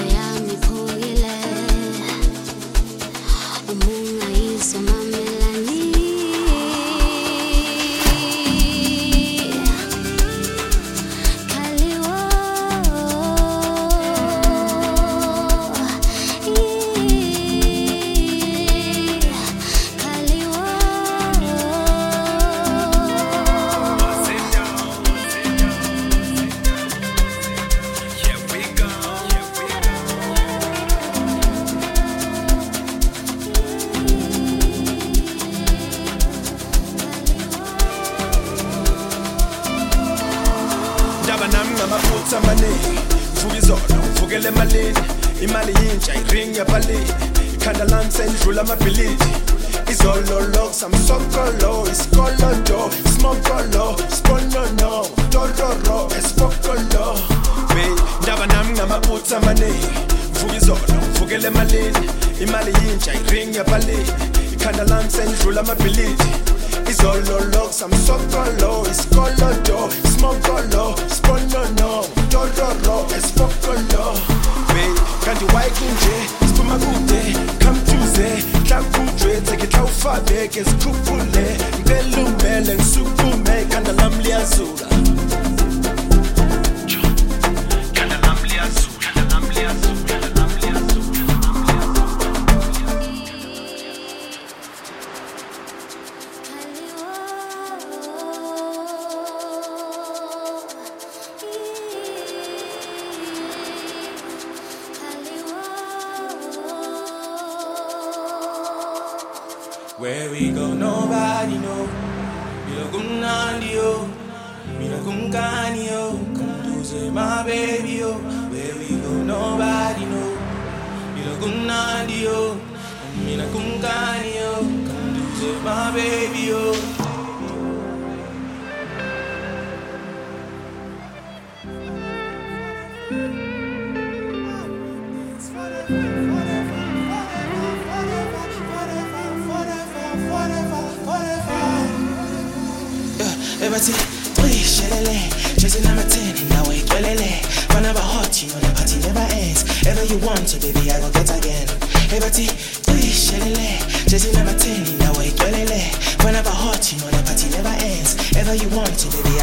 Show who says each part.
Speaker 1: Imali yintsha iring yabalini ikhanda lami sendlula amabhilidi izololo samsokolo isikolodo smokolo sponono tororo esfokolo ndaba nami ngamabutha amaningi vuka izolo vukele emalini imali yintsha iring yabalini ikhanda lami sendlula amabhilidi izololo samsokolo isikolodo smokolo sponono tororo esfokolo kanti wayikunje siphuma kude kamthuze hlakujwe sekhetha ufabeke sikhuphule ngicela umele ngisukume ikhanda lami liyazuka ikhanda lami liyazuka ikhanda lami liyazuka ikhanda lami liyazuka
Speaker 2: Where we go, nobody know. Mira cum nandio, mira cum canio, come to say my baby yo. Where we go, nobody know. Mira cum nandio, mira cum canio, come to say my baby yo.
Speaker 3: Everybody, three, shelele, chasing number 10, now wait, welele. Fun of a hot, you know the party never ends. Ever you want to, baby, I go get again. Everybody, three, shelele, chasing number 10, now wait, welele. Fun of a hot, you know the party never ends. Ever you want to, baby,